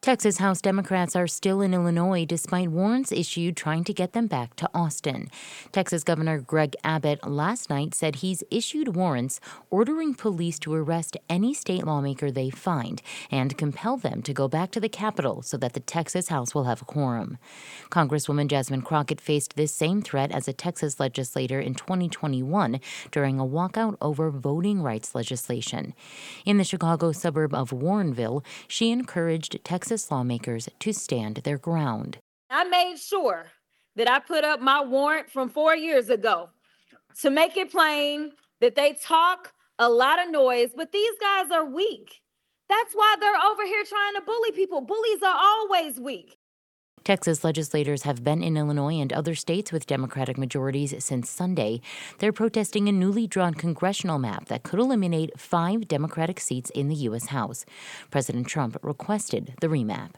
Texas House Democrats are still in Illinois despite warrants issued trying to get them back to Austin. Texas Governor Greg Abbott last night said he's issued warrants ordering police to arrest any state lawmaker they find and compel them to go back to the Capitol so that the Texas House will have a quorum. Congresswoman Jasmine Crockett faced this same threat as a Texas legislator in 2021 during a walkout over voting rights legislation. In the Chicago suburb of Warrenville, she encouraged Texas lawmakers to stand their ground. I made sure that I put up my warrant from 4 years ago to make it plain that they talk a lot of noise, but these guys are weak. That's why they're over here trying to bully people. Bullies are always weak. Texas legislators have been in Illinois and other states with Democratic majorities since Sunday. They're protesting a newly drawn congressional map that could eliminate 5 Democratic seats in the U.S. House. President Trump requested the remap.